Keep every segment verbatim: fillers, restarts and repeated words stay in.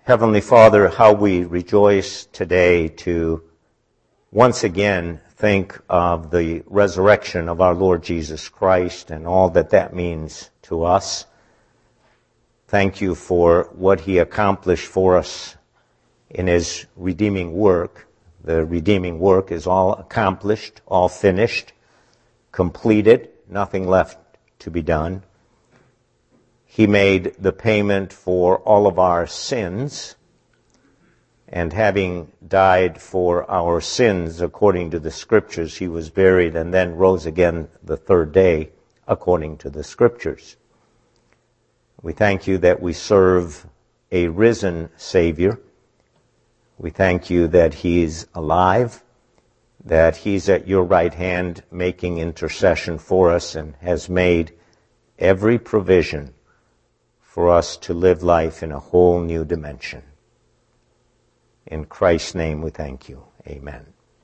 Heavenly Father, how we rejoice today to once again think of the resurrection of our Lord Jesus Christ and all that that means to us. Thank you for what He accomplished for us in His redeeming work. The redeeming work is all accomplished, all finished, completed, nothing left to be done. He made the payment for all of our sins, and having died for our sins according to the Scriptures, He was buried and then rose again the third day according to the Scriptures. We thank you that we serve a risen Savior. We thank you that He's alive, that He's at your right hand making intercession for us and has made every provision for us to live life in a whole new dimension. In Christ's name we thank you. Amen.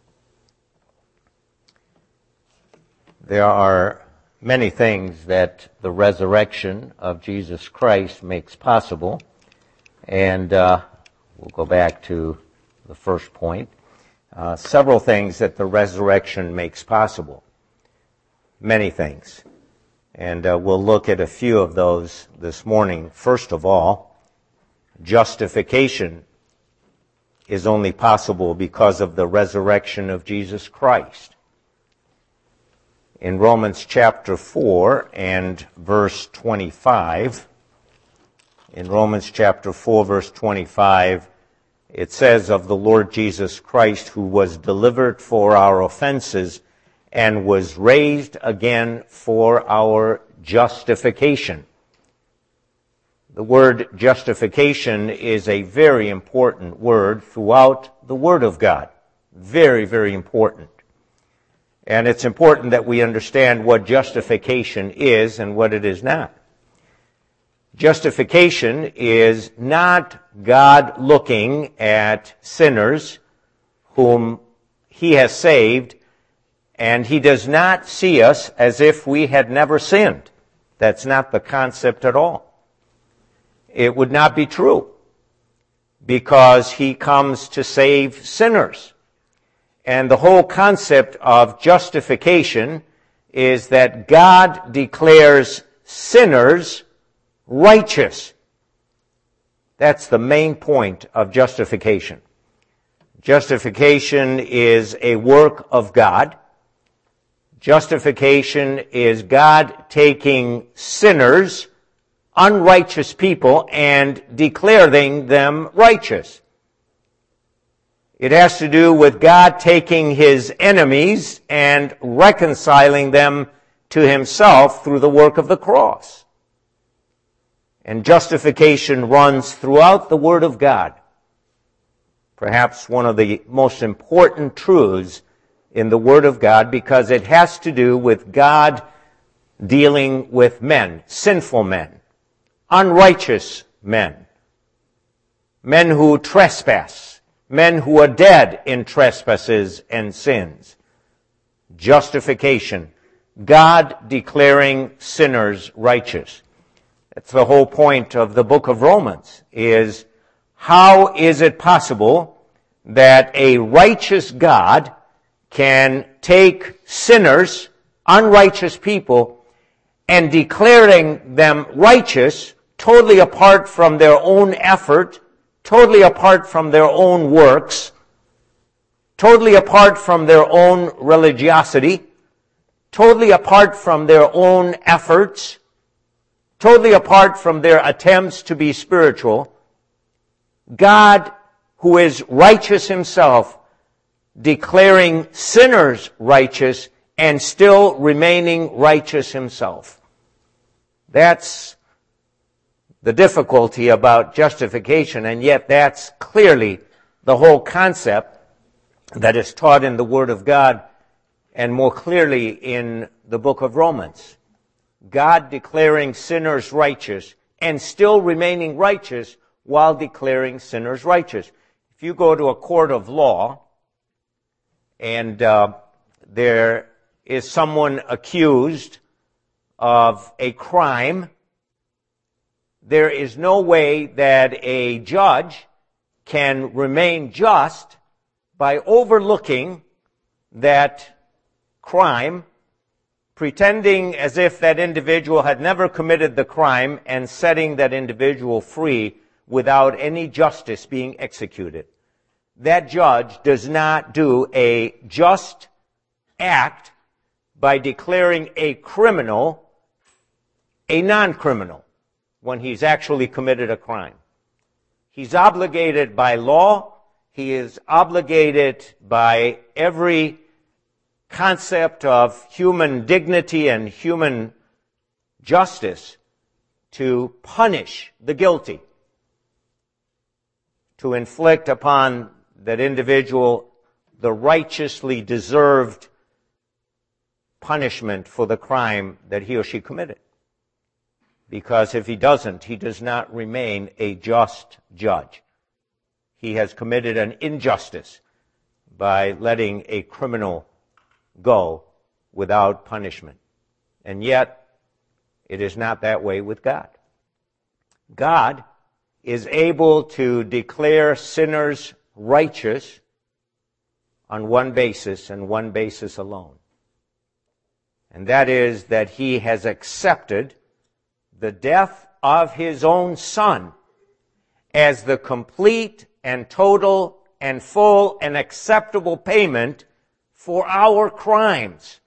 There are many things that the resurrection of Jesus Christ makes possible, and uh, we'll go back to the first point. Uh, several things that the resurrection makes possible. Many things. And uh, we'll look at a few of those this morning. First of all, justification is only possible because of the resurrection of Jesus Christ. In Romans chapter four and verse twenty-five, in Romans chapter four verse twenty-five, it says of the Lord Jesus Christ, who was delivered for our offenses and was raised again for our justification. The word justification is a very important word throughout the Word of God. Very, very important. And it's important that we understand what justification is and what it is not. Justification is not God looking at sinners whom He has saved, and He does not see us as if we had never sinned. That's not the concept at all. It would not be true, because He comes to save sinners. And the whole concept of justification is that God declares sinners righteous. That's the main point of justification. Justification is a work of God. Justification is God taking sinners, unrighteous people, and declaring them righteous. It has to do with God taking His enemies and reconciling them to Himself through the work of the cross. And justification runs throughout the Word of God. Perhaps one of the most important truths in the Word of God, because it has to do with God dealing with men, sinful men, unrighteous men, men who trespass, men who are dead in trespasses and sins. Justification, God declaring sinners righteous. That's the whole point of the book of Romans, is how is it possible that a righteous God can take sinners, unrighteous people, and declaring them righteous, totally apart from their own effort, totally apart from their own works, totally apart from their own religiosity, totally apart from their own efforts, totally apart from their attempts to be spiritual. God, who is righteous Himself, declaring sinners righteous and still remaining righteous Himself. That's the difficulty about justification, and yet that's clearly the whole concept that is taught in the Word of God, and more clearly in the book of Romans. God declaring sinners righteous and still remaining righteous while declaring sinners righteous. If you go to a court of law, and uh, there is someone accused of a crime, there is no way that a judge can remain just by overlooking that crime, pretending as if that individual had never committed the crime, and setting that individual free without any justice being executed. That judge does not do a just act by declaring a criminal a non-criminal when he's actually committed a crime. He's obligated by law, he is obligated by every concept of human dignity and human justice to punish the guilty, to inflict upon that individual the righteously deserved punishment for the crime that he or she committed. Because if he doesn't, he does not remain a just judge. He has committed an injustice by letting a criminal go without punishment. And yet, it is not that way with God. God is able to declare sinners righteous on one basis and one basis alone. And that is that he has accepted the death of his own Son as the complete and total and full and acceptable payment for our crimes.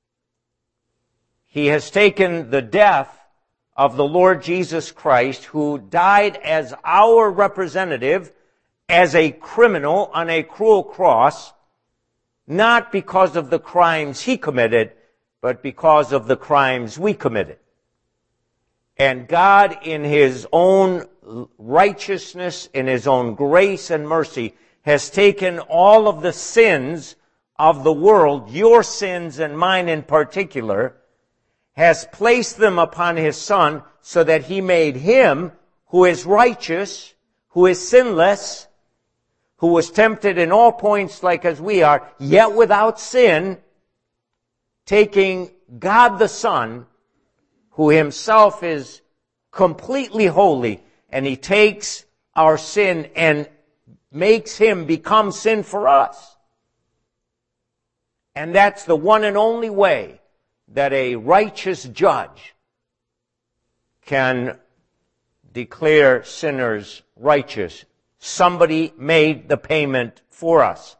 He has taken the death of the Lord Jesus Christ, who died as our representative, as a criminal on a cruel cross, not because of the crimes he committed, but because of the crimes we committed. And God, in his own righteousness, in his own grace and mercy, has taken all of the sins of the world, your sins and mine in particular, has placed them upon his Son so that he made him, who is righteous, who is sinless, who was tempted in all points like as we are, yet without sin, taking God the Son, who himself is completely holy, and he takes our sin and makes him become sin for us. And that's the one and only way that a righteous judge can declare sinners righteous. Somebody made the payment for us.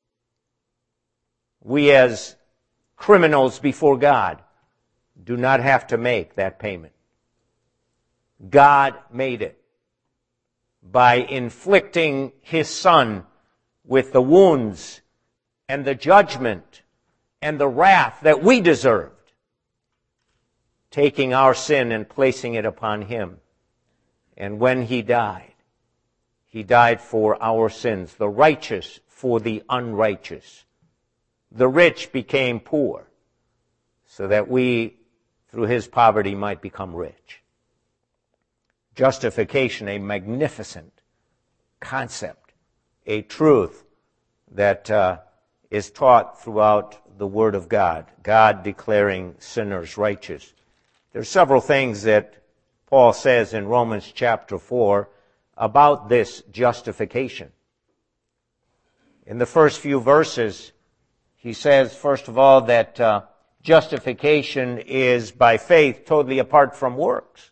We as criminals before God do not have to make that payment. God made it by inflicting his Son with the wounds and the judgment and the wrath that we deserved, taking our sin and placing it upon him. And when he died, he died for our sins, the righteous for the unrighteous. The rich became poor so that we, through his poverty, might become rich. Justification, a magnificent concept, a truth that uh, is taught throughout the Word of God, God declaring sinners righteous. There are several things that Paul says in Romans chapter four about this justification. In the first few verses, he says, first of all, that uh, justification is by faith, totally apart from works.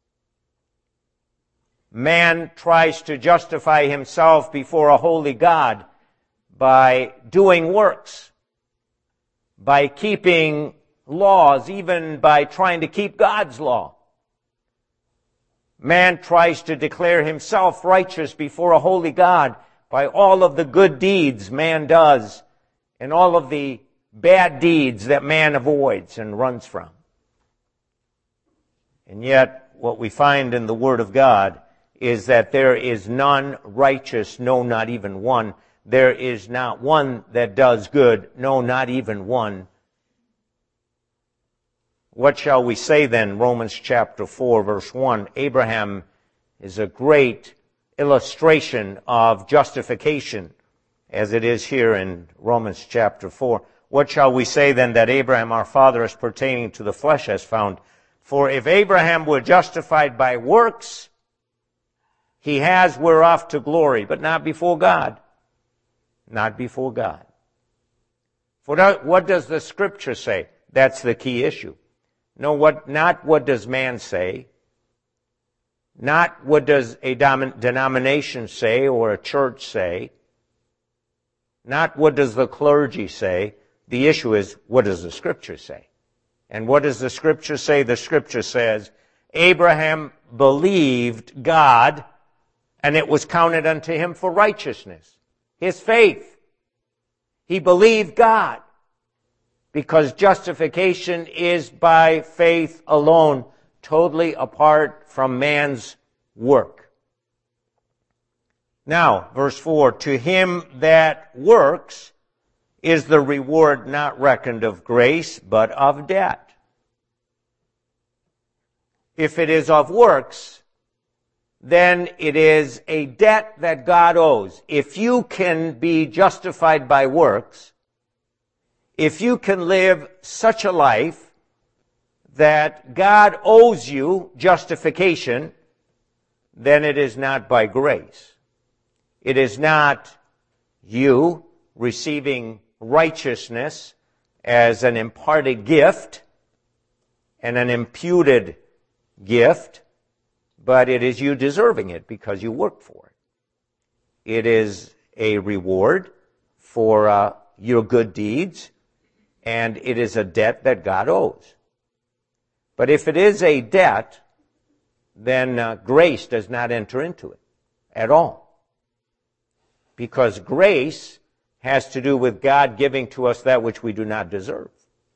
Man tries to justify himself before a holy God by doing works, by keeping laws, even by trying to keep God's law. Man tries to declare himself righteous before a holy God by all of the good deeds man does and all of the bad deeds that man avoids and runs from. And yet, what we find in the Word of God is that there is none righteous, no, not even one. There is not one that does good, no, not even one. What shall we say then? Romans chapter four, verse one. Abraham is a great illustration of justification, as it is here in Romans chapter four. What shall we say then that Abraham our father as pertaining to the flesh has found? For if Abraham were justified by works, He has whereof to glory, but not before God. Not before God. For what does the Scripture say? That's the key issue. No, what, not what does man say. Not what does a denomination say or a church say. Not what does the clergy say. The issue is, what does the Scripture say? And what does the Scripture say? The Scripture says, Abraham believed God, and it was counted unto him for righteousness. His faith. He believed God. Because justification is by faith alone, totally apart from man's work. Now, verse four, to him that works is the reward not reckoned of grace, but of debt. If it is of works, then it is a debt that God owes. If you can be justified by works, if you can live such a life that God owes you justification, then it is not by grace. It is not you receiving righteousness as an imparted gift and an imputed gift, but it is you deserving it because you work for it. It is a reward for uh, your good deeds, and it is a debt that God owes. But if it is a debt, then uh, grace does not enter into it at all. Because grace has to do with God giving to us that which we do not deserve.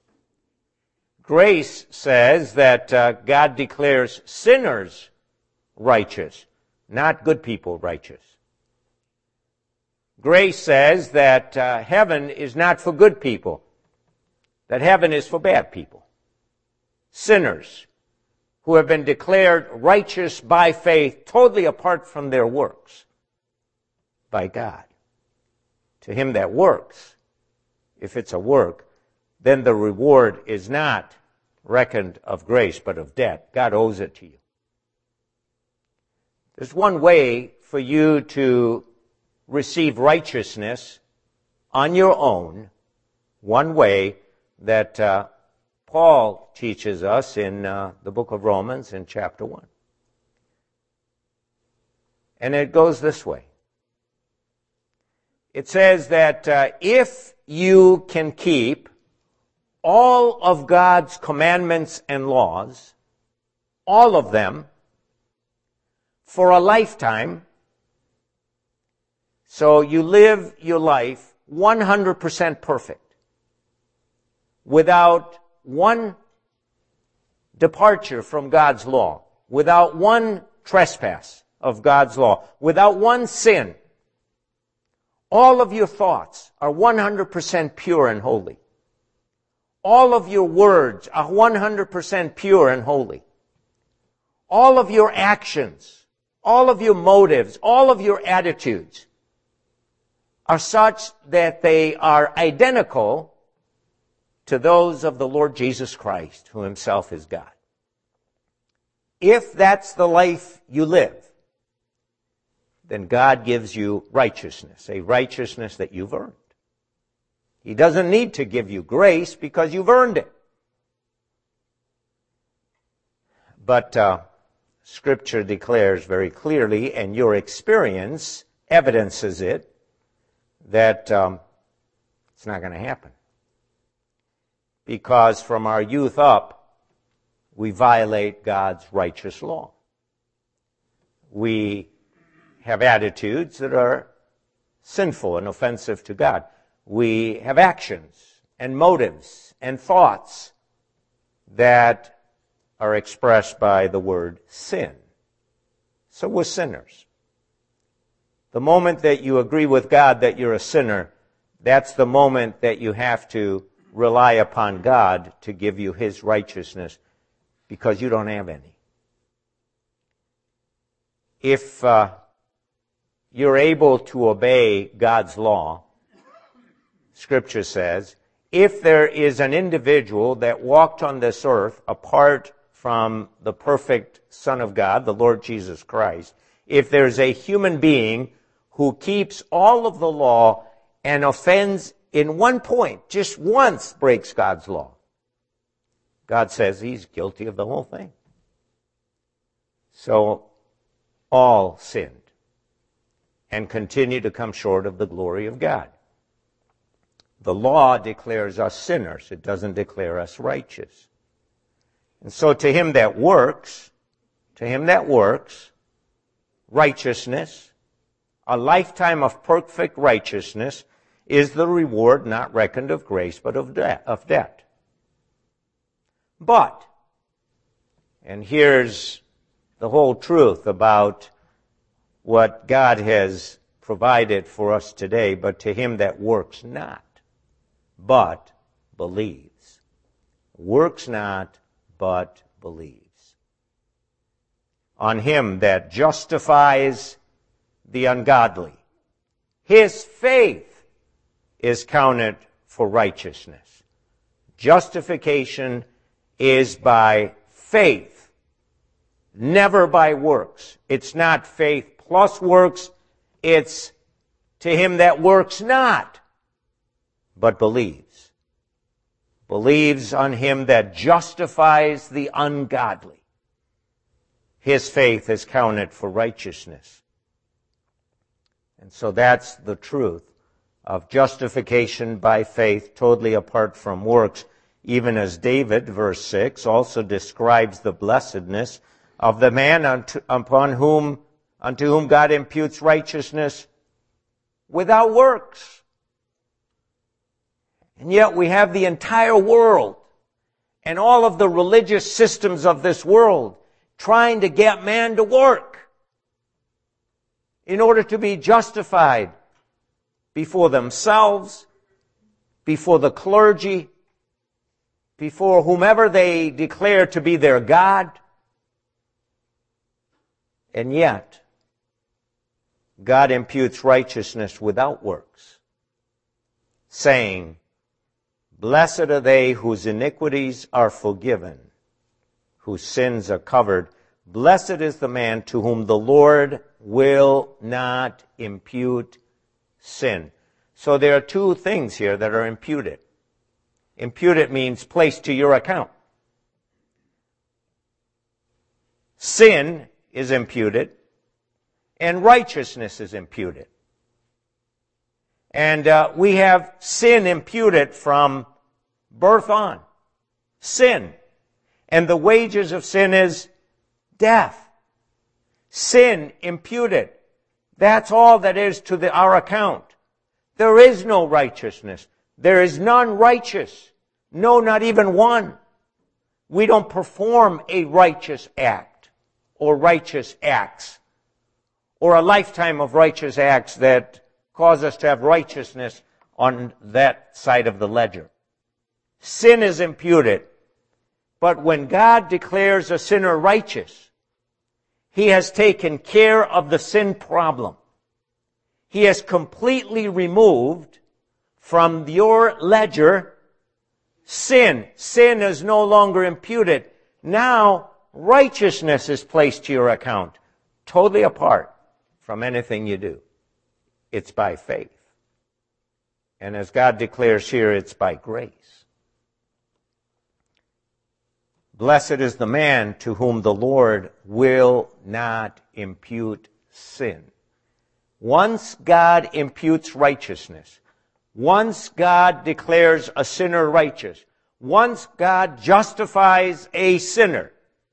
Grace says that uh, God declares sinners righteous, not good people righteous. Grace says that uh, heaven is not for good people, that heaven is for bad people. Sinners who have been declared righteous by faith, totally apart from their works, by God. To him that works, if it's a work, then the reward is not reckoned of grace, but of debt. God owes it to you. There's one way for you to receive righteousness on your own, one way that uh, Paul teaches us in uh, the book of Romans in chapter one. And it goes this way. It says that uh, if you can keep all of God's commandments and laws, all of them, for a lifetime, so you live your life one hundred percent perfect, without one departure from God's law, without one trespass of God's law, without one sin, all of your thoughts are one hundred percent pure and holy. All of your words are one hundred percent pure and holy. All of your actions, all of your motives, all of your attitudes are such that they are identical to those of the Lord Jesus Christ, who himself is God. If that's the life you live, then God gives you righteousness, a righteousness that you've earned. He doesn't need to give you grace because you've earned it. But uh, Scripture declares very clearly, and your experience evidences it, that um, it's not going to happen. Because from our youth up, we violate God's righteous law. We have attitudes that are sinful and offensive to God. We have actions and motives and thoughts that are expressed by the word sin. So we're sinners. The moment that you agree with God that you're a sinner, that's the moment that you have to rely upon God to give you his righteousness, because you don't have any. If uh, you're able to obey God's law, Scripture says, if there is an individual that walked on this earth apart from the perfect Son of God, the Lord Jesus Christ, if there's a human being who keeps all of the law and offends in one point, just once breaks God's law, God says he's guilty of the whole thing. So all sinned and continue to come short of the glory of God. The law declares us sinners. It doesn't declare us righteous. And so to him that works, to him that works, righteousness, a lifetime of perfect righteousness, is the reward not reckoned of grace, but of debt. Of debt. But, and here's the whole truth about what God has provided for us today, but to him that works not, but believes. Works not, but believes. On him that justifies the ungodly, his faith is counted for righteousness. Justification is by faith, never by works. It's not faith plus works. It's to him that works not, but believes. Believes on him that justifies the ungodly. His faith is counted for righteousness. And so that's the truth of justification by faith, totally apart from works, even as David, verse six, also describes the blessedness of the man unto, upon whom, unto whom God imputes righteousness without works. And yet we have the entire world and all of the religious systems of this world trying to get man to work in order to be justified before themselves, before the clergy, before whomever they declare to be their God. And yet, God imputes righteousness without works, saying, "Blessed are they whose iniquities are forgiven, whose sins are covered. Blessed is the man to whom the Lord will not impute sin." So there are two things here that are imputed. Imputed means placed to your account. Sin is imputed, and righteousness is imputed. And uh, we have sin imputed from birth on. Sin. And the wages of sin is death. Sin imputed. That's all that is to the, our account. There is no righteousness. There is none righteous. No, not even one. We don't perform a righteous act or righteous acts or a lifetime of righteous acts that cause us to have righteousness on that side of the ledger. Sin is imputed. But when God declares a sinner righteous, he has taken care of the sin problem. He has completely removed from your ledger sin. Sin is no longer imputed. Now, righteousness is placed to your account, totally apart from anything you do. It's by faith. And as God declares here, it's by grace. Blessed is the man to whom the Lord will not impute sin. Once God imputes righteousness, once God declares a sinner righteous, once God justifies a sinner,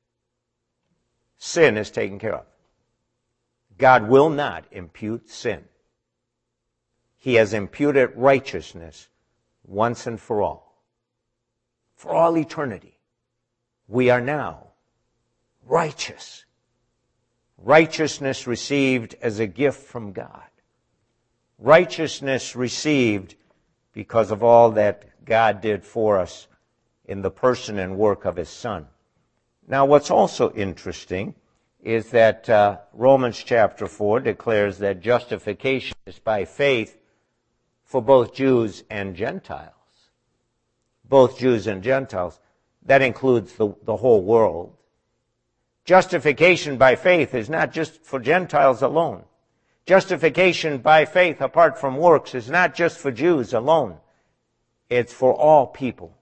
sin is taken care of. God will not impute sin. He has imputed righteousness once and for all. For all eternity. We are now righteous. Righteousness received as a gift from God. Righteousness received because of all that God did for us in the person and work of His Son. Now, what's also interesting is that uh, Romans chapter four declares that justification is by faith for both Jews and Gentiles. Both Jews and Gentiles. That includes the, the whole world. Justification by faith is not just for Gentiles alone. Justification by faith apart from works is not just for Jews alone. It's for all people.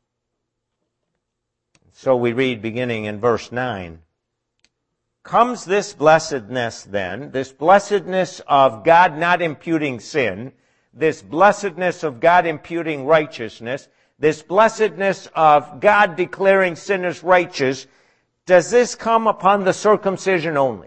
So we read beginning in verse nine. Comes this blessedness then, this blessedness of God not imputing sin, this blessedness of God imputing righteousness, this blessedness of God declaring sinners righteous, does this come upon the circumcision only?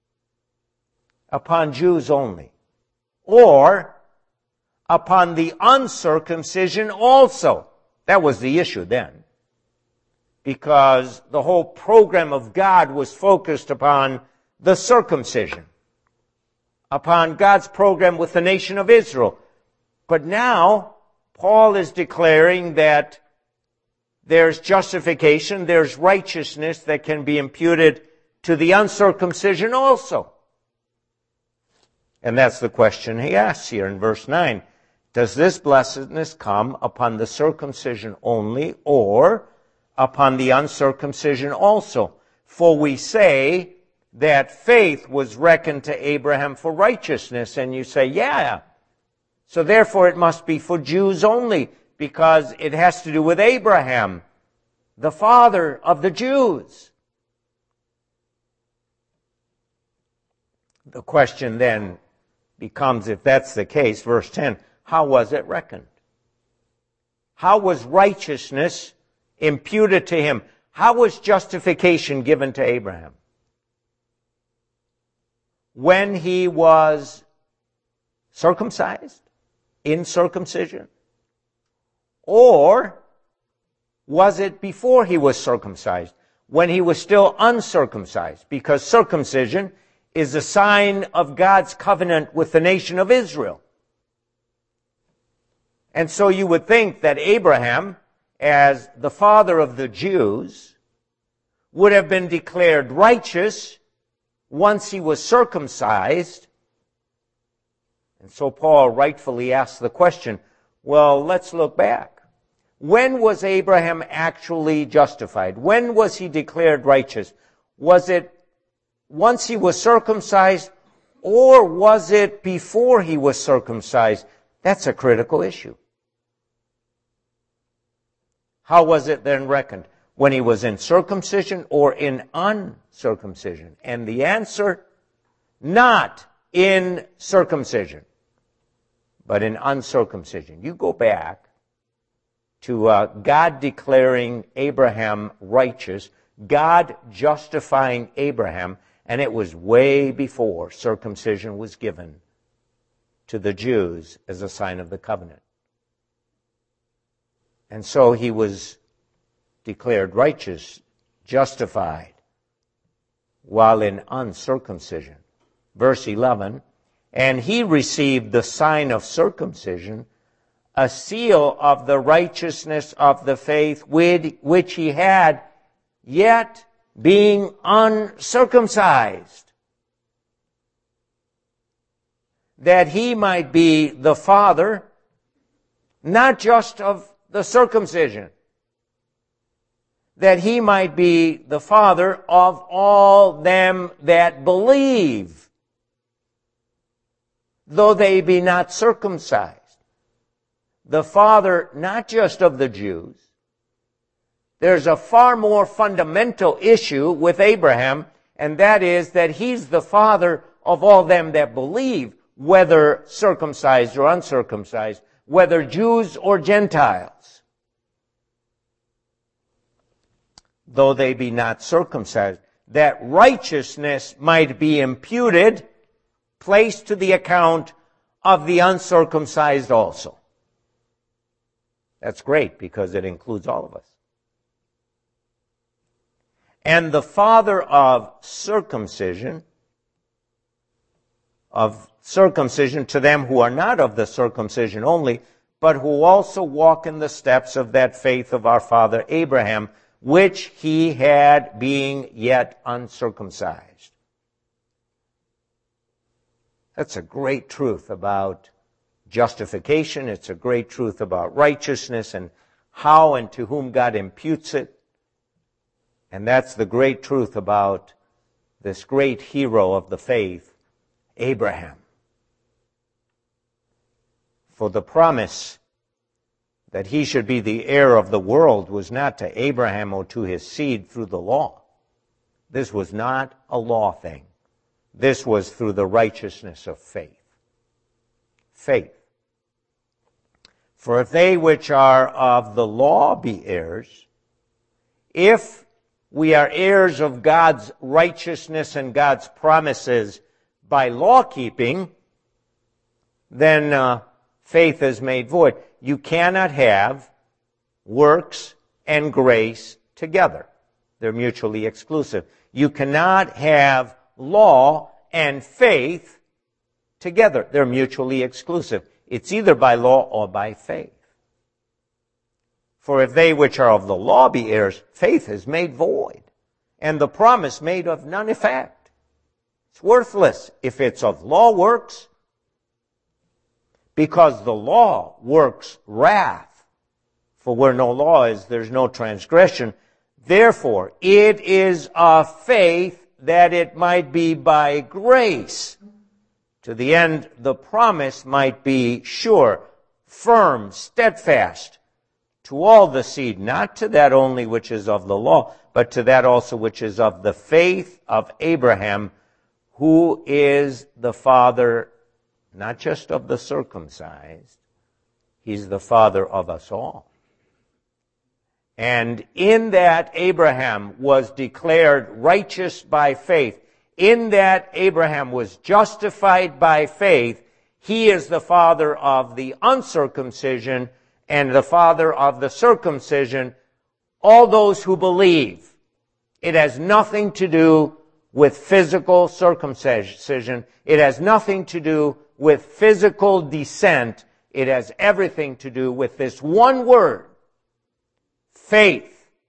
Upon Jews only? Or upon the uncircumcision also? That was the issue then. Because the whole program of God was focused upon the circumcision, upon God's program with the nation of Israel. But now, Paul is declaring that there's justification, there's righteousness that can be imputed to the uncircumcision also. And that's the question he asks here in verse nine. Does this blessedness come upon the circumcision only, or upon the uncircumcision also? For we say that faith was reckoned to Abraham for righteousness. And you say, yeah, so therefore it must be for Jews only, because it has to do with Abraham, the father of the Jews. The question then becomes, if that's the case, verse ten, how was it reckoned? How was righteousness imputed to him? How was justification given to Abraham? When he was circumcised, in circumcision? Or was it before he was circumcised, when he was still uncircumcised? Because circumcision is a sign of God's covenant with the nation of Israel. And so you would think that Abraham, as the father of the Jews, would have been declared righteous once he was circumcised. And so Paul rightfully asks the question, well, let's look back. When was Abraham actually justified? When was he declared righteous? Was it once he was circumcised, or was it before he was circumcised? That's a critical issue. How was it then reckoned? When he was in circumcision or in uncircumcision? And the answer, not in circumcision, but in uncircumcision. You go back to uh, God declaring Abraham righteous, God justifying Abraham, and it was way before circumcision was given to the Jews as a sign of the covenant. And so he was declared righteous, justified, while in uncircumcision. Verse eleven, and he received the sign of circumcision, a seal of the righteousness of the faith which he had, yet being uncircumcised, that he might be the father, not just of the circumcision, that he might be the father of all them that believe, though they be not circumcised. The father not just of the Jews. There's a far more fundamental issue with Abraham, and that is that he's the father of all them that believe, whether circumcised or uncircumcised, whether Jews or Gentiles, though they be not circumcised, that righteousness might be imputed, placed to the account of the uncircumcised also. That's great because it includes all of us. And the father of circumcision, of circumcision to them who are not of the circumcision only, but who also walk in the steps of that faith of our father Abraham, which he had being yet uncircumcised. That's a great truth about justification. It's a great truth about righteousness and how and to whom God imputes it. And that's the great truth about this great hero of the faith, Abraham. For the promise that he should be the heir of the world was not to Abraham or to his seed through the law. This was not a law thing. This was through the righteousness of faith. Faith. For if they which are of the law be heirs, if we are heirs of God's righteousness and God's promises by law keeping, then uh, faith is made void. You cannot have works and grace together. They're mutually exclusive. You cannot have law and faith together. They're mutually exclusive. It's either by law or by faith. For if they which are of the law be heirs, faith is made void, and the promise made of none effect. It's worthless if it's of law works, because the law works wrath. For where no law is, there's no transgression. Therefore, it is of faith that it might be by grace, to the end the promise might be sure, firm, steadfast, to all the seed, not to that only which is of the law, but to that also which is of the faith of Abraham, who is the father, not just of the circumcised, he's the father of us all. And in that Abraham was declared righteous by faith, in that Abraham was justified by faith, he is the father of the uncircumcision and the father of the circumcision, all those who believe. It has nothing to do with physical circumcision. It has nothing to do with physical descent. It has everything to do with this one word, faith.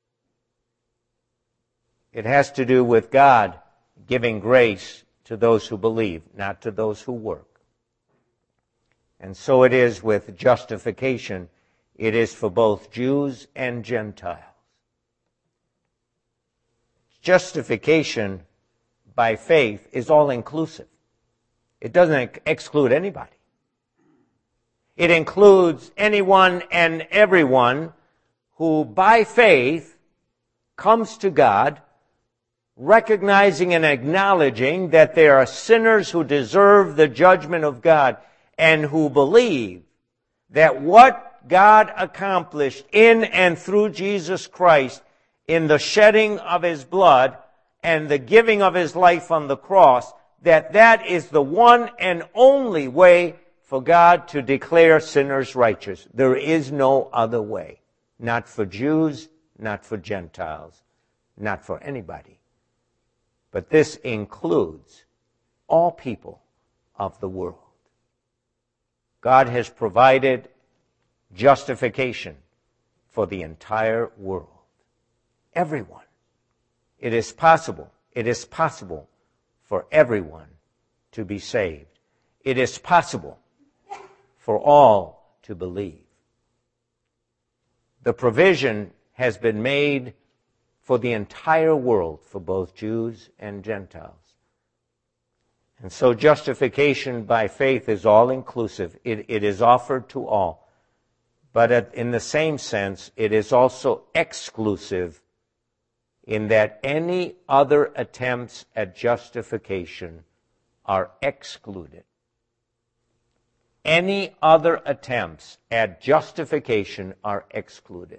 It has to do with God giving grace to those who believe, not to those who work. And so it is with justification. It is for both Jews and Gentiles. Justification by faith is all-inclusive. It doesn't exclude anybody. It includes anyone and everyone who by faith comes to God, recognizing and acknowledging that they are sinners who deserve the judgment of God, and who believe that what God accomplished in and through Jesus Christ in the shedding of his blood and the giving of his life on the cross, that that is the one and only way for God to declare sinners righteous. There is no other way. Not for Jews, not for Gentiles, not for anybody. But this includes all people of the world. God has provided justification for the entire world. Everyone. It is possible. It is possible for everyone to be saved. It is possible for all to believe. The provision has been made for the entire world, for both Jews and Gentiles. And so justification by faith is all-inclusive. It, it is offered to all. But at, in the same sense, it is also exclusive in that any other attempts at justification are excluded. Any other attempts at justification are excluded.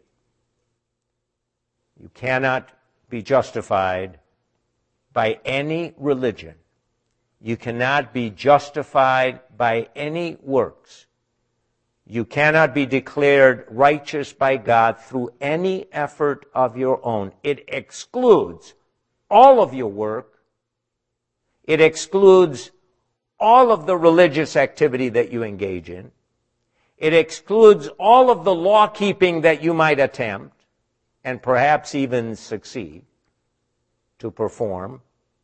You cannot be justified by any religion. You cannot be justified by any works. You cannot be declared righteous by God through any effort of your own. It excludes all of your work. It excludes all of the religious activity that you engage in. It excludes all of the law-keeping that you might attempt and perhaps even succeed to perform.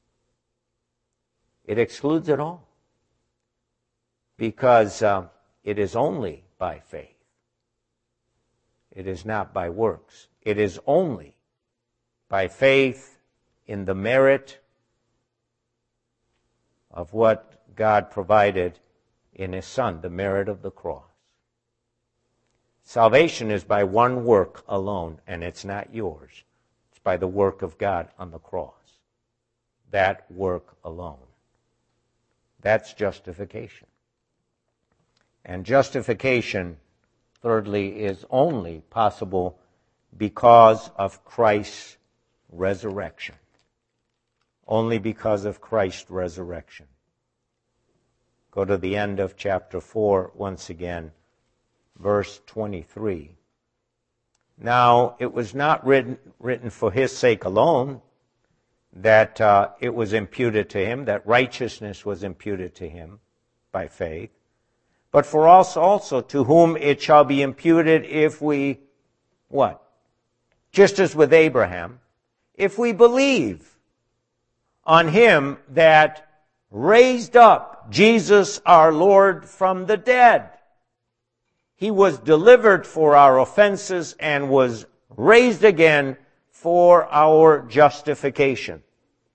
It excludes it all because uh, it is only by faith. It is not by works. It is only by faith in the merit of what God provided in His Son, the merit of the cross. Salvation is by one work alone, and it's not yours. It's by the work of God on the cross. That work alone. That's justification. And justification, thirdly, is only possible because of Christ's resurrection. Only because of Christ's resurrection. Go to the end of chapter four once again, verse twenty-three. Now, it was not written, written for his sake alone that uh, it was imputed to him, that righteousness was imputed to him by faith, but for us also, to whom it shall be imputed if we, what? Just as with Abraham, if we believe on him that raised up Jesus our Lord from the dead. He was delivered for our offenses and was raised again for our justification.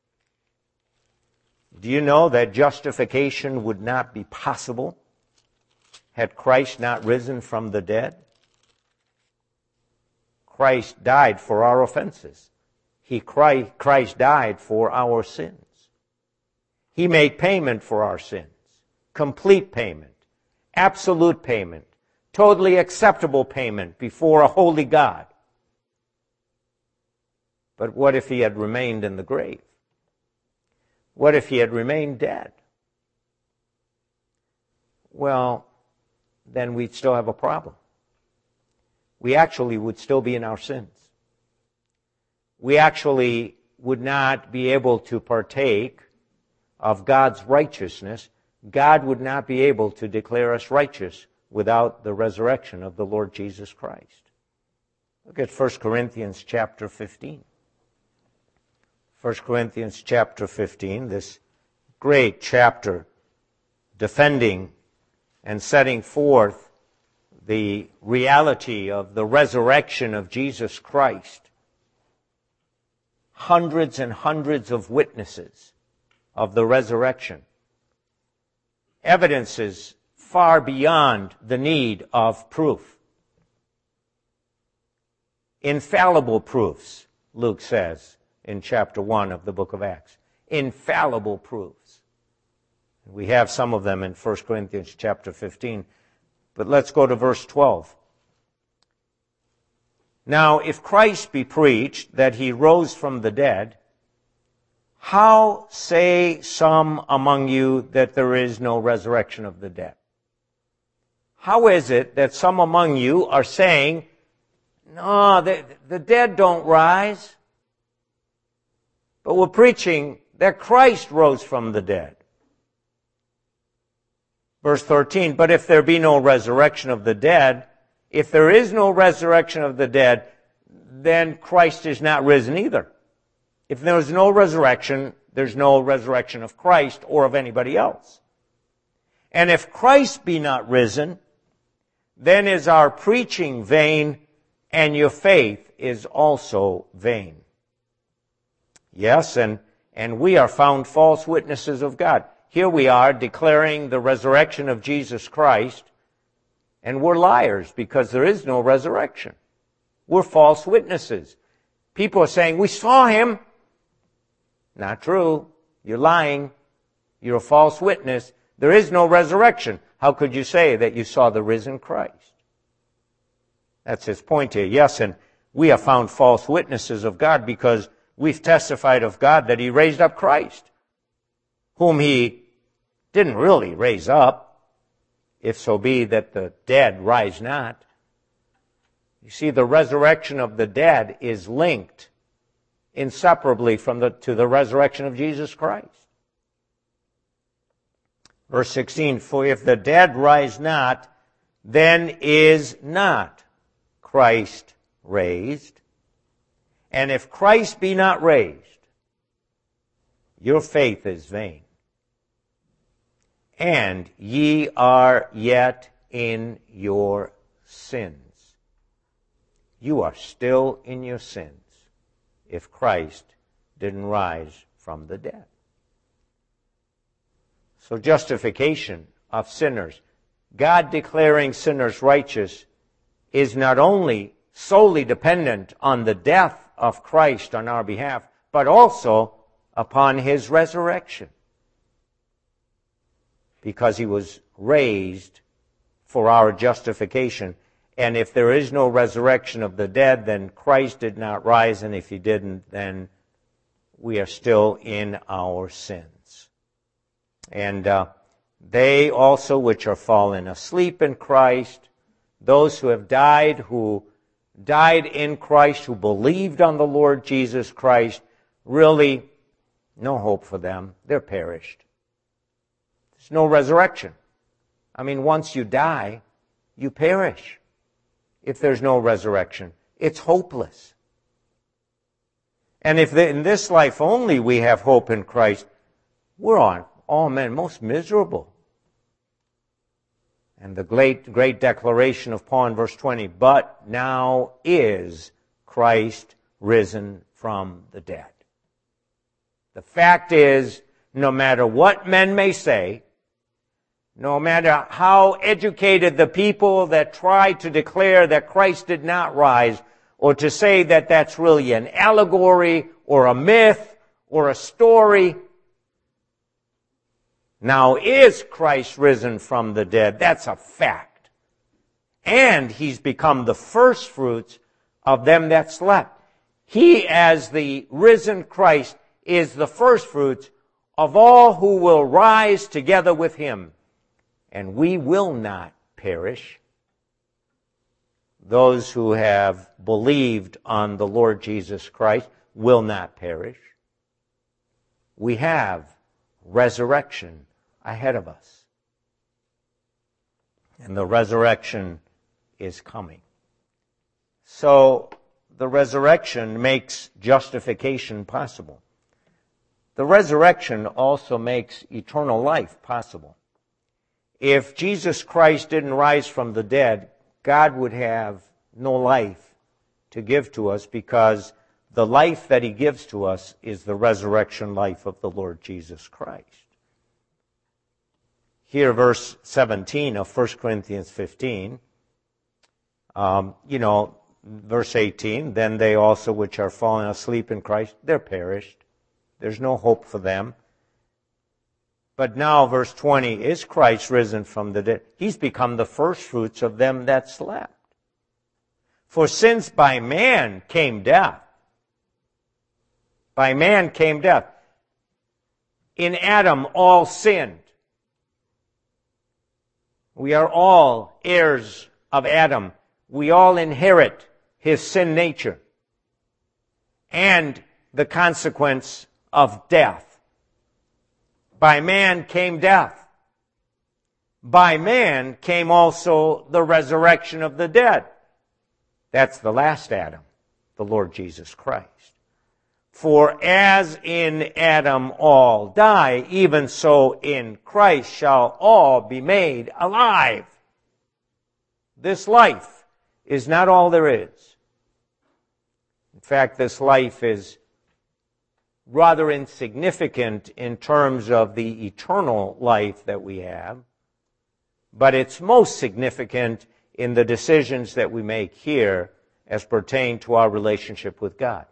Do you know that justification would not be possible had Christ not risen from the dead? Christ died for our offenses. He, Christ died for our sins. He made payment for our sins. Complete payment. Absolute payment. Totally acceptable payment before a holy God. But what if he had remained in the grave? What if he had remained dead? Well, then we'd still have a problem. We actually would still be in our sins. We actually would not be able to partake of God's righteousness. God would not be able to declare us righteous without the resurrection of the Lord Jesus Christ. Look at First Corinthians chapter fifteen. First Corinthians chapter fifteen, this great chapter defending and setting forth the reality of the resurrection of Jesus Christ. Hundreds and hundreds of witnesses of the resurrection. Evidences far beyond the need of proof. Infallible proofs, Luke says in chapter one of the book of Acts. Infallible proofs. We have some of them in First Corinthians chapter fifteen. But let's go to verse twelve. Now, if Christ be preached that he rose from the dead, how say some among you that there is no resurrection of the dead? How is it that some among you are saying, no, the, the dead don't rise? But we're preaching that Christ rose from the dead. Verse thirteen, but if there be no resurrection of the dead, if there is no resurrection of the dead, then Christ is not risen either. If there is no resurrection, there's no resurrection of Christ or of anybody else. And if Christ be not risen, then is our preaching vain, and your faith is also vain. Yes, and, and we are found false witnesses of God. Here we are declaring the resurrection of Jesus Christ, and we're liars because there is no resurrection. We're false witnesses. People are saying, we saw him. Not true. You're lying. You're a false witness. There is no resurrection. How could you say that you saw the risen Christ? That's his point here. Yes, and we have found false witnesses of God because we've testified of God that he raised up Christ, whom he didn't really raise up, if so be that the dead rise not. You see, the resurrection of the dead is linked inseparably from the, to the resurrection of Jesus Christ. Verse sixteen, for if the dead rise not, then is not Christ raised. And if Christ be not raised, your faith is vain. And ye are yet in your sins. You are still in your sins. if Christ didn't rise from the dead. So justification of sinners, God declaring sinners righteous, is not only solely dependent on the death of Christ on our behalf, but also upon his resurrection, because he was raised for our justification. And if there is no resurrection of the dead, then Christ did not rise, and if he didn't, then we are still in our sins. And uh, they also which are fallen asleep in Christ, those who have died, who died in Christ, who believed on the Lord Jesus Christ, really no hope for them. They're perished. There's no resurrection. I mean, once you die, you perish. If there's no resurrection, it's hopeless. And if in this life only we have hope in Christ, we're on all men most miserable. And the great, great declaration of Paul in verse twenty, but now is Christ risen from the dead. The fact is, no matter what men may say, no matter how educated the people that try to declare that Christ did not rise, or to say that that's really an allegory or a myth or a story, now is Christ risen from the dead. That's a fact. And he's become the first fruits of them that slept. He, as the risen Christ, is the first fruits of all who will rise together with him. And we will not perish. Those who have believed on the Lord Jesus Christ will not perish. We have resurrection ahead of us. And the resurrection is coming. So the resurrection makes justification possible. The resurrection also makes eternal life possible. If Jesus Christ didn't rise from the dead, God would have no life to give to us, because the life that he gives to us is the resurrection life of the Lord Jesus Christ. Here, verse seventeen of First Corinthians fifteen, um, you know, verse eighteen, then they also which are fallen asleep in Christ, they're perished. There's no hope for them. But now, verse twenty, is Christ risen from the dead? He's become the first fruits of them that slept. For since by man came death, by man came death, in Adam all sinned. We are all heirs of Adam. We all inherit his sin nature and the consequence of death. By man came death. By man came also the resurrection of the dead. That's the last Adam, the Lord Jesus Christ. For as in Adam all die, even so in Christ shall all be made alive. This life is not all there is. In fact, this life is rather insignificant in terms of the eternal life that we have, but it's most significant in the decisions that we make here as pertain to our relationship with God.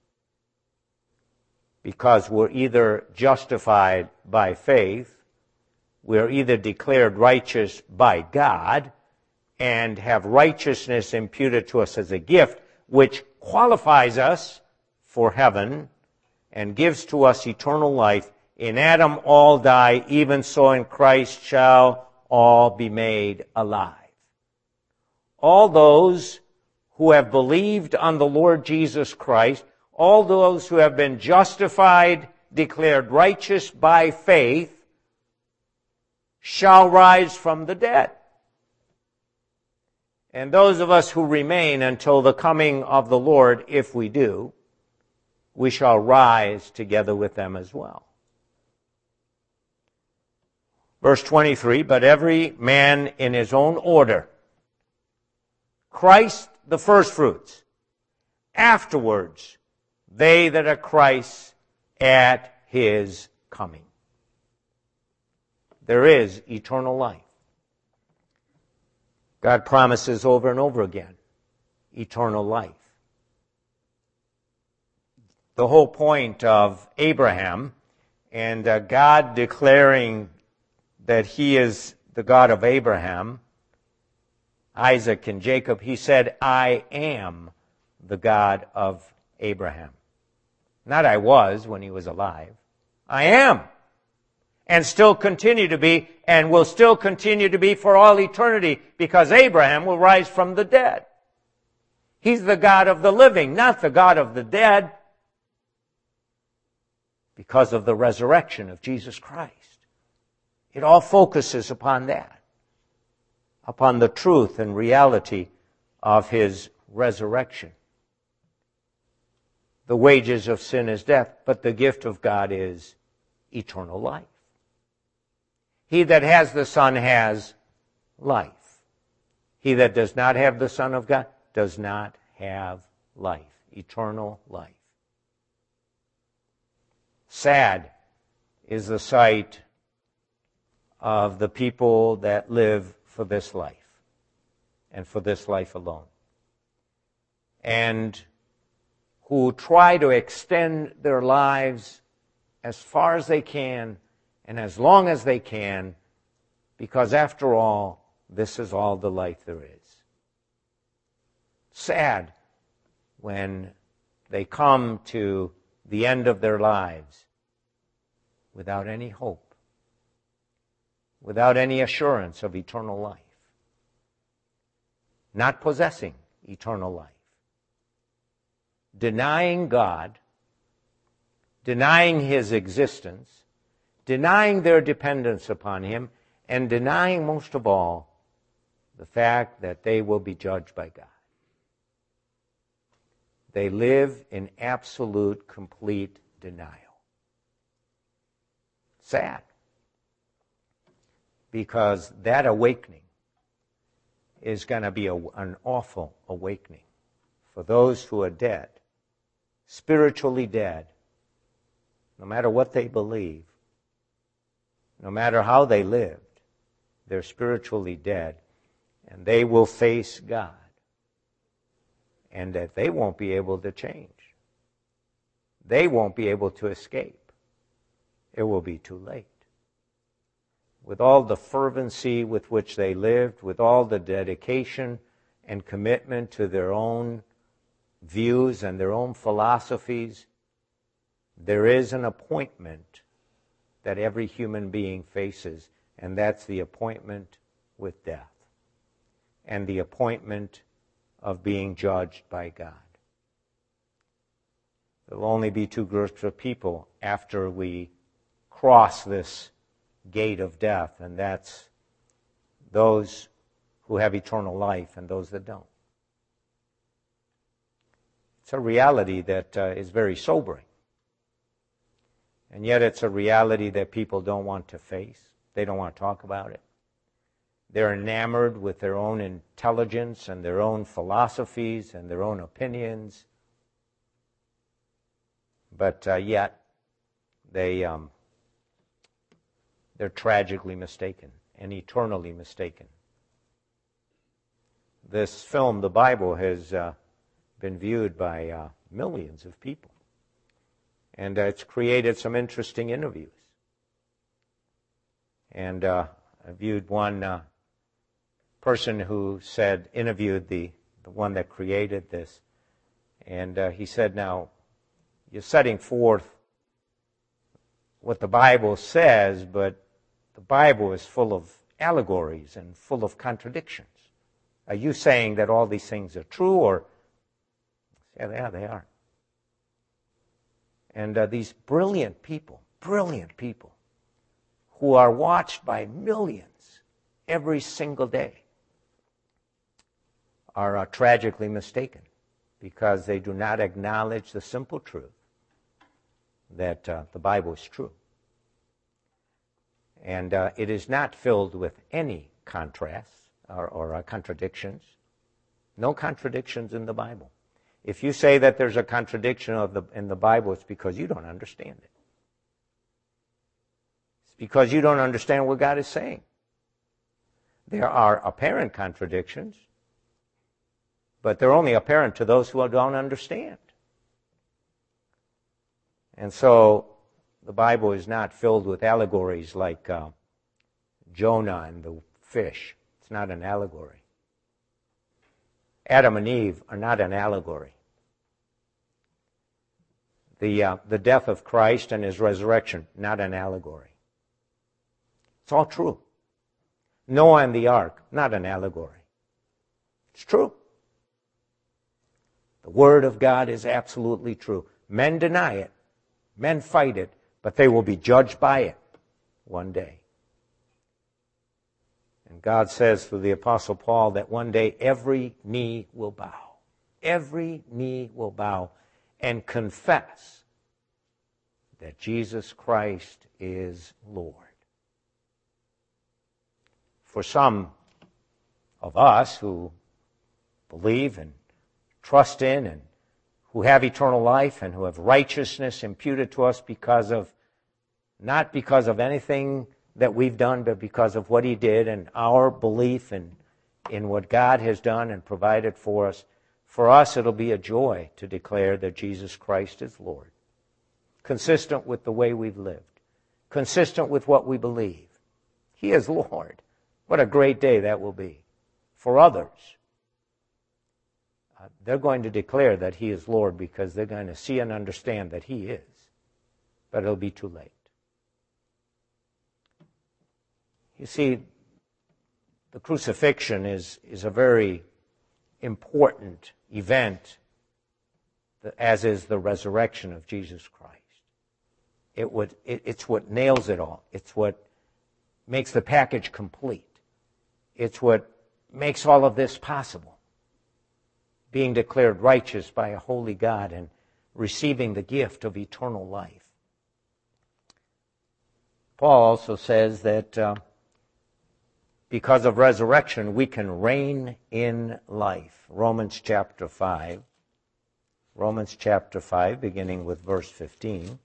Because we're either justified by faith, we're either declared righteous by God, and have righteousness imputed to us as a gift, which qualifies us for heaven and gives to us eternal life. In Adam all die, even so in Christ shall all be made alive. All those who have believed on the Lord Jesus Christ, all those who have been justified, declared righteous by faith, shall rise from the dead. And those of us who remain until the coming of the Lord, if we do, we shall rise together with them as well. Verse twenty-three, but every man in his own order. Christ the firstfruits. Afterwards, they that are Christ's at his coming. There is eternal life. God promises over and over again eternal life. The whole point of Abraham and uh, God declaring that he is the God of Abraham, Isaac, and Jacob, he said, I am the God of Abraham. Not I was when he was alive. I am. And still continue to be, and will still continue to be for all eternity, because Abraham will rise from the dead. He's the God of the living, not the God of the dead, because of the resurrection of Jesus Christ. It all focuses upon that, upon the truth and reality of his resurrection. The wages of sin is death, but the gift of God is eternal life. He that has the Son has life. He that does not have the Son of God does not have life, eternal life. Sad is the sight of the people that live for this life and for this life alone, and who try to extend their lives as far as they can and as long as they can, because after all, this is all the life there is. Sad when they come to the end of their lives without any hope, without any assurance of eternal life, not possessing eternal life, denying God, denying his existence, denying their dependence upon him, and denying most of all the fact that they will be judged by God. They live in absolute, complete denial. Sad. Because that awakening is going to be a, an awful awakening for those who are dead, spiritually dead, no matter what they believe, no matter how they lived, they're spiritually dead, and they will face God, and that they won't be able to change. They won't be able to escape. It will be too late. With all the fervency with which they lived, with all the dedication and commitment to their own views and their own philosophies, there is an appointment that every human being faces, and that's the appointment with death and the appointment of being judged by God. There will only be two groups of people after we cross this gate of death, and that's those who have eternal life and those that don't. It's a reality that uh, is very sobering. And yet it's a reality that people don't want to face. They don't want to talk about it. They're enamored with their own intelligence and their own philosophies and their own opinions. But uh, yet they, um, they're tragically mistaken and eternally mistaken. This film, the Bible, has uh, been viewed by uh, millions of people. And uh, it's created some interesting interviews. And uh, I viewed one uh, person who said, interviewed the, the one that created this. And uh, he said, now, you're setting forth what the Bible says, but the Bible is full of allegories and full of contradictions. Are you saying that all these things are true, or? Yeah, yeah, they are. And uh, these brilliant people, brilliant people, who are watched by millions every single day, are uh, tragically mistaken because they do not acknowledge the simple truth that uh, the Bible is true. And uh, it is not filled with any contrasts or, or uh, contradictions. No contradictions in the Bible. If you say that there's a contradiction of the, in the Bible, it's because you don't understand it. It's because you don't understand what God is saying. There are apparent contradictions, but they're only apparent to those who don't understand. And so the Bible is not filled with allegories like uh, Jonah and the fish. It's not an allegory. Adam and Eve are not an allegory. The, uh, the death of Christ and his resurrection, not an allegory. It's all true. Noah and the ark, not an allegory. It's true. The Word of God is absolutely true. Men deny it. Men fight it, but they will be judged by it one day. And God says through the Apostle Paul that one day every knee will bow. Every knee will bow and confess that Jesus Christ is Lord. For some of us who believe and trust in and who have eternal life and who have righteousness imputed to us because of, not because of anything that we've done, but because of what he did and our belief in, in what God has done and provided for us. For us, it'll be a joy to declare that Jesus Christ is Lord, consistent with the way we've lived, consistent with what we believe. He is Lord. What a great day that will be. For others, uh, they're going to declare that he is Lord because they're going to see and understand that he is. But it'll be too late. You see, the crucifixion is, is a very important event, as is the resurrection of Jesus Christ. It would, it, it's what nails it all. It's what makes the package complete. It's what makes all of this possible. Being declared righteous by a holy God and receiving the gift of eternal life. Paul also says that uh, because of resurrection, we can reign in life. Romans chapter five. Romans chapter five, beginning with verse fifteen.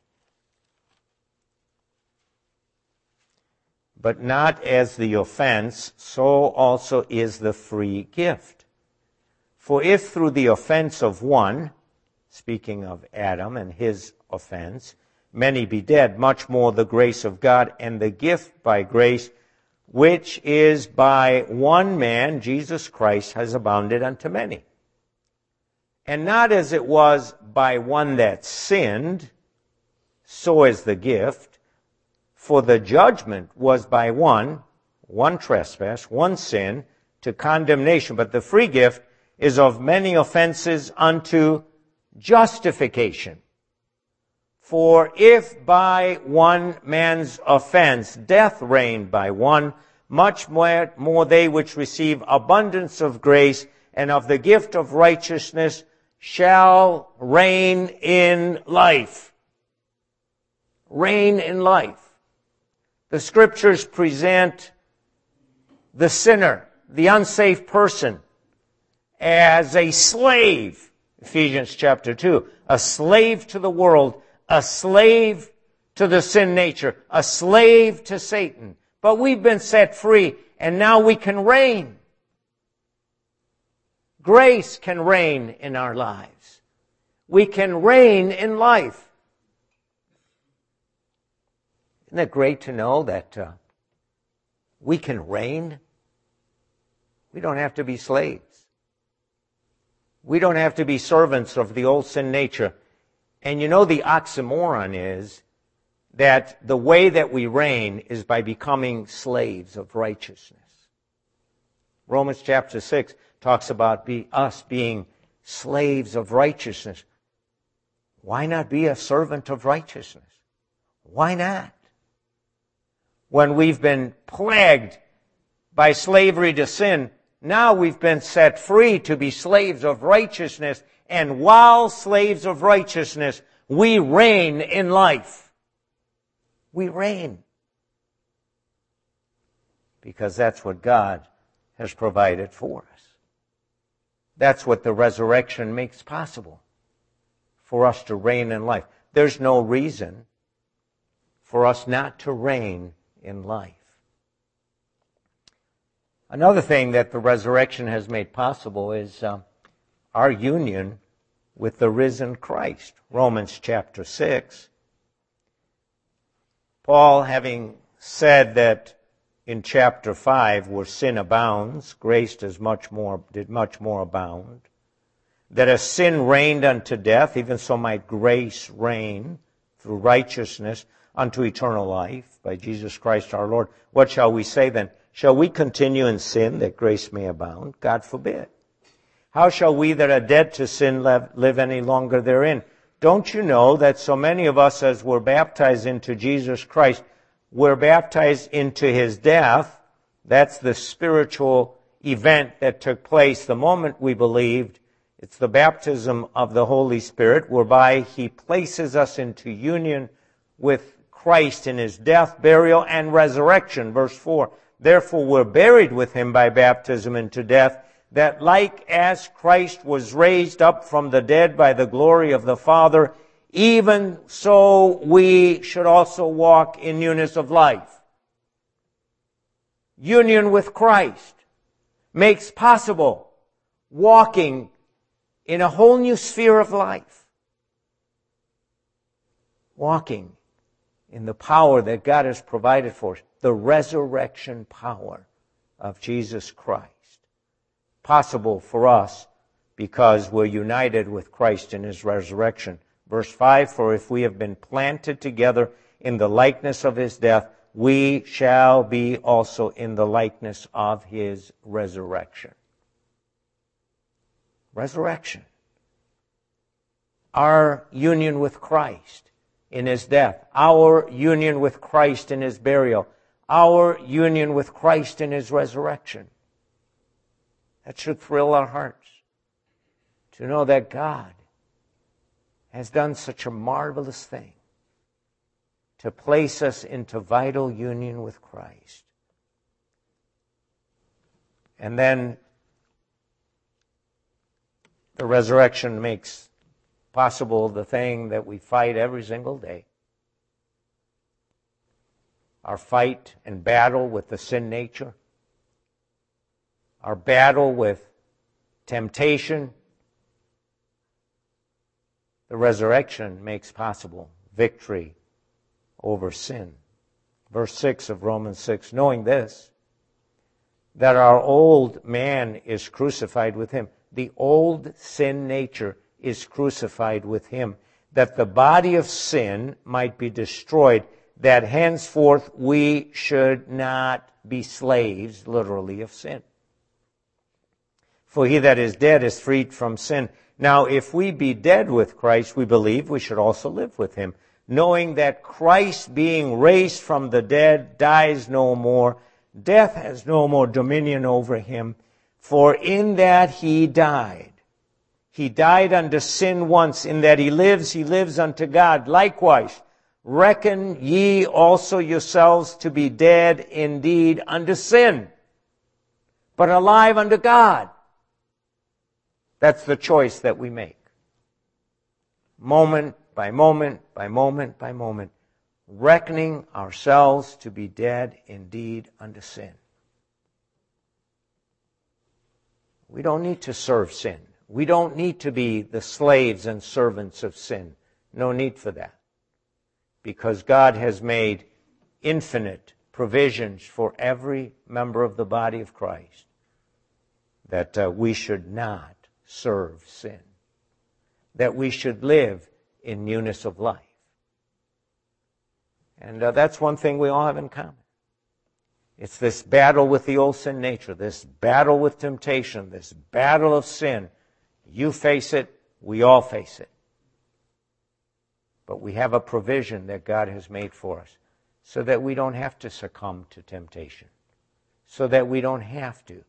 But not as the offense, so also is the free gift. For if through the offense of one, speaking of Adam and his offense, many be dead, much more the grace of God and the gift by grace, which is by one man, Jesus Christ, has abounded unto many. And not as it was by one that sinned, so is the gift. For the judgment was by one, one trespass, one sin, to condemnation. But the free gift is of many offenses unto justification. For if by one man's offense death reigned by one, much more, more they which receive abundance of grace and of the gift of righteousness shall reign in life. Reign in life. The Scriptures present the sinner, the unsafe person, as a slave, Ephesians chapter two, a slave to the world, a slave to the sin nature, a slave to Satan. But we've been set free, and now we can reign. Grace can reign in our lives. We can reign in life. Isn't it great to know that uh, we can reign? We don't have to be slaves. We don't have to be servants of the old sin nature. And you know the oxymoron is that the way that we reign is by becoming slaves of righteousness. Romans chapter six talks about be, us being slaves of righteousness. Why not be a servant of righteousness? Why not? When we've been plagued by slavery to sin, now we've been set free to be slaves of righteousness. And while slaves of righteousness, we reign in life. We reign. Because that's what God has provided for us. That's what the resurrection makes possible, for us to reign in life. There's no reason for us not to reign in life. Another thing that the resurrection has made possible is uh, our union with the risen Christ. Romans chapter six. Paul, having said that in chapter five, where sin abounds, grace does much more, did much more abound. That as sin reigned unto death, even so might grace reign through righteousness unto eternal life by Jesus Christ our Lord. What shall we say then? Shall we continue in sin that grace may abound? God forbid. How shall we that are dead to sin live, live any longer therein? Don't you know that so many of us, as were baptized into Jesus Christ, were baptized into his death? That's the spiritual event that took place the moment we believed. It's the baptism of the Holy Spirit, whereby he places us into union with Christ in his death, burial, and resurrection. Verse four, therefore we're buried with him by baptism into death, that like as Christ was raised up from the dead by the glory of the Father, even so we should also walk in newness of life. Union with Christ makes possible walking in a whole new sphere of life. Walking in the power that God has provided for us, the resurrection power of Jesus Christ. Possible for us because we're united with Christ in his resurrection. Verse five, for if we have been planted together in the likeness of his death, we shall be also in the likeness of his resurrection. Resurrection. Our union with Christ in his death, our union with Christ in his burial, our union with Christ in his resurrection. That should thrill our hearts to know that God has done such a marvelous thing to place us into vital union with Christ. And then the resurrection makes possible the thing that we fight every single day. Our fight and battle with the sin nature. Our battle with temptation. The resurrection makes possible victory over sin. Verse six of Romans six, knowing this, that our old man is crucified with him. The old sin nature is crucified with him, that the body of sin might be destroyed, that henceforth we should not be slaves, literally, of sin. For he that is dead is freed from sin. Now, if we be dead with Christ, we believe we should also live with him, knowing that Christ, being raised from the dead, dies no more. Death has no more dominion over him. For in that he died, he died unto sin once. In that he lives, he lives unto God. Likewise, reckon ye also yourselves to be dead indeed unto sin, but alive unto God. That's the choice that we make. Moment by moment, by moment, by moment, reckoning ourselves to be dead indeed unto sin. We don't need to serve sin. We don't need to be the slaves and servants of sin. No need for that. Because God has made infinite provisions for every member of the body of Christ that uh, we should not serve sin. That we should live in newness of life. And uh, that's one thing we all have in common. It's this battle with the old sin nature, this battle with temptation, this battle of sin. You face it, we all face it. But we have a provision that God has made for us so that we don't have to succumb to temptation, so that we don't have to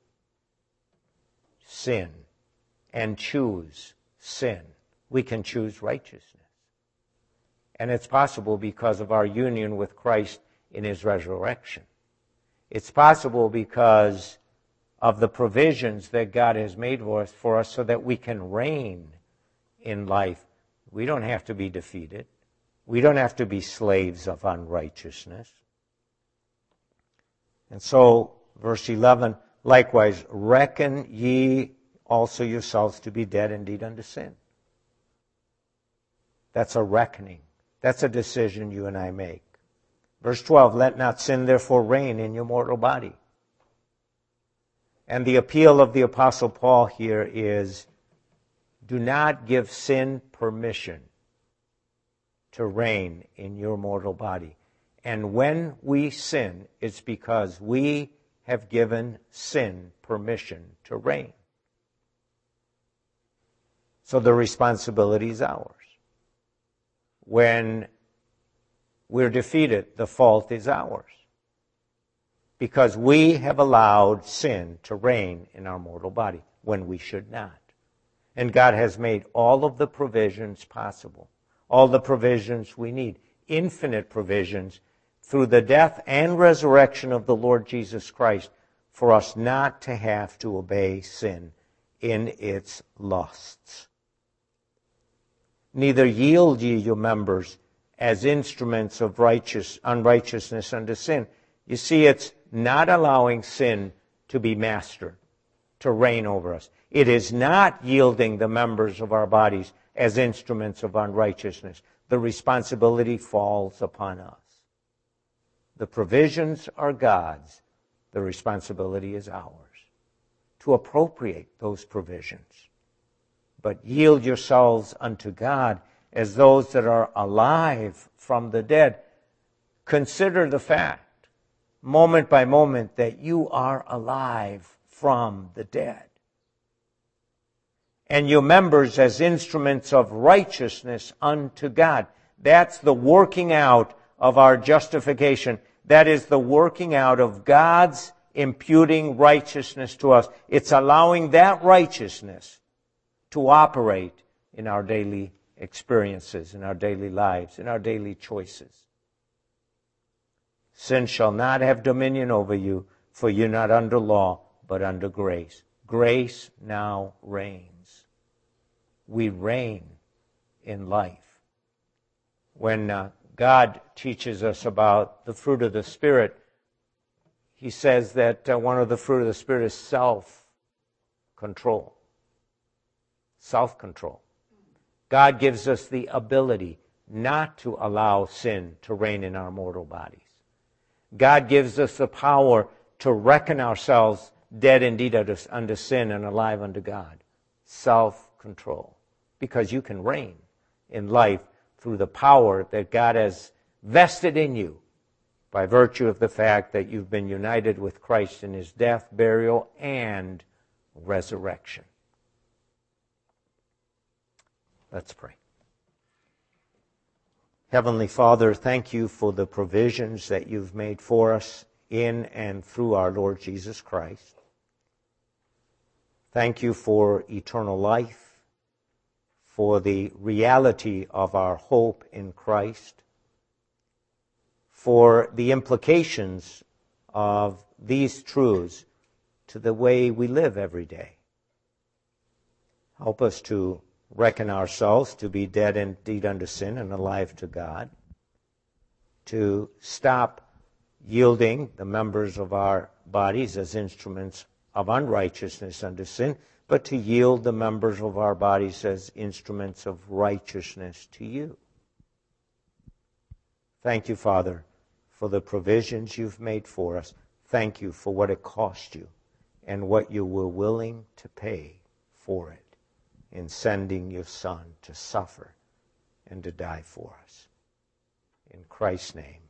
sin and choose sin. We can choose righteousness. And it's possible because of our union with Christ in his resurrection. It's possible because of the provisions that God has made for us, for us so that we can reign in life. We don't have to be defeated. We don't have to be slaves of unrighteousness. And so, verse eleven, likewise, reckon ye also yourselves to be dead indeed unto sin. That's a reckoning. That's a decision you and I make. Verse twelve, let not sin therefore reign in your mortal body. And the appeal of the Apostle Paul here is, do not give sin permission to reign in your mortal body. And when we sin, it's because we have given sin permission to reign. So the responsibility is ours. When we're defeated, the fault is ours. Because we have allowed sin to reign in our mortal body when we should not. And God has made all of the provisions possible. All the provisions we need. Infinite provisions through the death and resurrection of the Lord Jesus Christ for us not to have to obey sin in its lusts. Neither yield ye your members as instruments of righteous unrighteousness unto sin. You see, it's not allowing sin to be master, to reign over us. It is not yielding the members of our bodies as instruments of unrighteousness. The responsibility falls upon us. The provisions are God's. The responsibility is ours to appropriate those provisions. But yield yourselves unto God as those that are alive from the dead. Consider the fact, moment by moment, that you are alive from the dead. And your members as instruments of righteousness unto God. That's the working out of our justification. That is the working out of God's imputing righteousness to us. It's allowing that righteousness to operate in our daily experiences, in our daily lives, in our daily choices. Sin shall not have dominion over you, for you're not under law, but under grace. Grace now reigns. We reign in life. When uh, God teaches us about the fruit of the Spirit, He says that uh, one of the fruit of the Spirit is self-control. Self-control. God gives us the ability not to allow sin to reign in our mortal bodies. God gives us the power to reckon ourselves dead indeed unto sin and alive unto God. Self-control. Because you can reign in life through the power that God has vested in you by virtue of the fact that you've been united with Christ in His death, burial, and resurrection. Let's pray. Heavenly Father, thank you for the provisions that you've made for us in and through our Lord Jesus Christ. Thank you for eternal life, for the reality of our hope in Christ, for the implications of these truths to the way we live every day. Help us to reckon ourselves to be dead indeed unto sin and alive to God, to stop yielding the members of our bodies as instruments of unrighteousness unto sin, but to yield the members of our bodies as instruments of righteousness to you. Thank you, Father, for the provisions you've made for us. Thank you for what it cost you and what you were willing to pay for it in sending your Son to suffer and to die for us. In Christ's name.